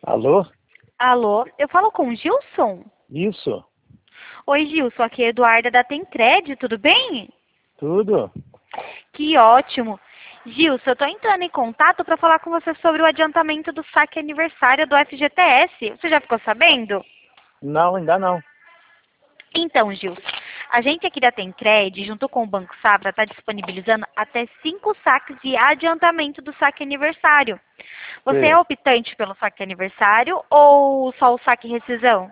Alô? Alô, eu falo com o Gilson? Isso? Oi, Gilson, aqui é Eduarda da Tencred, tudo bem? Tudo? Que ótimo. Gilson, eu tô entrando em contato para falar com você sobre o adiantamento do saque aniversário do FGTS. Você já ficou sabendo? Não, ainda não. Então, Gilson, a gente aqui da Tencred, junto com o Banco Safra, está disponibilizando até 5 saques de adiantamento do saque aniversário. Você é Sei. optante pelo saque aniversário ou só o saque rescisão?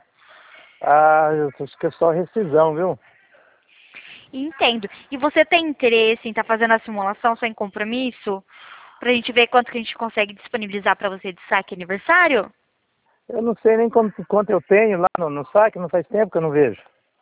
Eu acho que é só rescisão, viu? Entendo. E você tem interesse em estar fazendo a simulação sem compromisso? Pra gente ver quanto que a gente consegue disponibilizar para você de saque aniversário? Eu não sei nem quanto eu tenho lá no saque, não faz tempo que eu não vejo.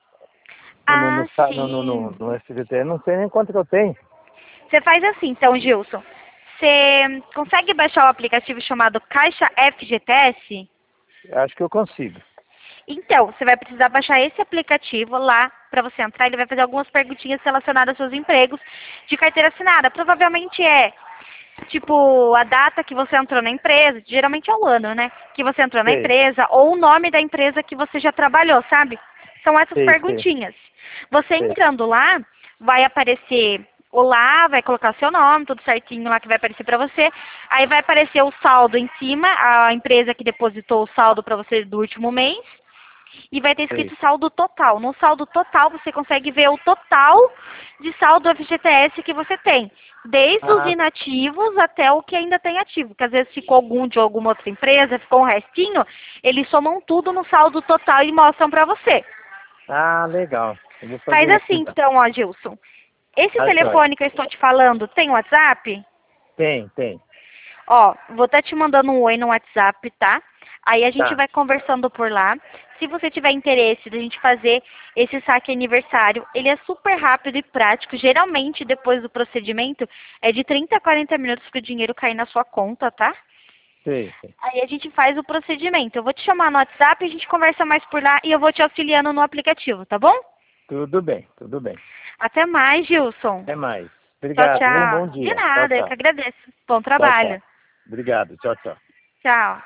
Ah, sim. No SBT, eu não sei nem quanto que eu tenho. Você faz assim, então, Gilson. Você consegue baixar o aplicativo chamado Caixa FGTS? Acho que eu consigo. Então, você vai precisar baixar esse aplicativo lá para você entrar. Ele vai fazer algumas perguntinhas relacionadas aos seus empregos de carteira assinada. Provavelmente é tipo a data que você entrou na empresa, geralmente é o ano, né? Que você entrou na Sei, empresa ou o nome da empresa que você já trabalhou, sabe? São essas sei. perguntinhas. Você Sei. entrando lá, vai aparecer olá, vai colocar seu nome, tudo certinho lá que vai aparecer para você. Aí vai aparecer o saldo em cima, a empresa que depositou o saldo para você do último mês. E vai ter Sei. escrito saldo total. No saldo total, você consegue ver o total de saldo FGTS que você tem. Desde os Ah, inativos até o que ainda tem ativo. Porque às vezes ficou algum de alguma outra empresa, ficou um restinho, eles somam tudo no saldo total e mostram para você. legal. Eu vou Faz fazer isso assim então. então, ó, Gilson. Esse Tá joia. telefone que eu estou te falando tem WhatsApp? Tem. Ó, vou estar te mandando um oi no WhatsApp, tá? Aí a gente Tá. vai conversando por lá. Se você tiver interesse da gente fazer esse saque aniversário, ele é super rápido e prático. Geralmente, depois do procedimento, é de 30 a 40 minutos para o dinheiro cair na sua conta, tá? Sei. Aí a gente faz o procedimento. Eu vou te chamar no WhatsApp, a gente conversa mais por lá e eu vou te auxiliando no aplicativo, tá bom? Tudo bem, tudo bem. Até mais, Gilson. Até mais. Tchau, Obrigado, viu? Um tchau. bom De dia. Tchau, nada, eu que tchau. agradeço. Bom Tchau, tchau. trabalho. Obrigado. Tchau, tchau. Tchau.